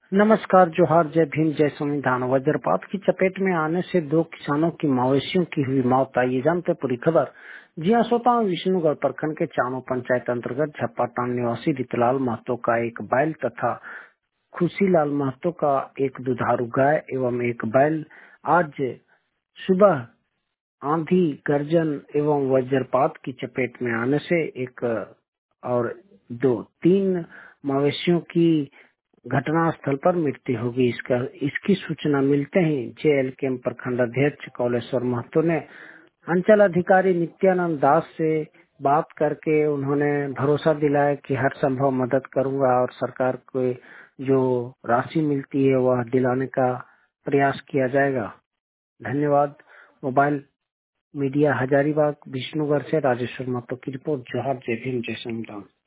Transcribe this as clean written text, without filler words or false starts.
नमस्कार, जोहार, जय भीम, जय संविधान। वज्रपात की चपेट में आने से 2 किसानों की मवेशियों की हुई मौत। आइए जानते पूरी खबर। जी हाँ श्रोता, विष्णुगढ़ प्रखंड के चानो पंचायत अंतर्गत झप्पाटान निवासी रितलाल महतो का एक बैल तथा खुशीलाल महतो का एक दुधारू गाय एवं एक बैल आज सुबह आंधी, गर्जन एवं वज्रपात की चपेट में आने से एक और 2-3 मवेशियों की घटनास्थल पर मृत्यु होगी। इसकी सूचना मिलते ही जेएलकेएम प्रखंड अध्यक्ष कौलेश्वर महतो ने अंचल अधिकारी नित्यानंद दास से बात करके उन्होंने भरोसा दिलाया कि हर संभव मदद करूंगा और सरकार को जो राशि मिलती है वह दिलाने का प्रयास किया जाएगा। धन्यवाद। मोबाइल मीडिया हजारीबाग विष्णुगढ़ से राजेश्वर महतो की रिपोर्ट। जोहार, जय भीम, जय संविधान।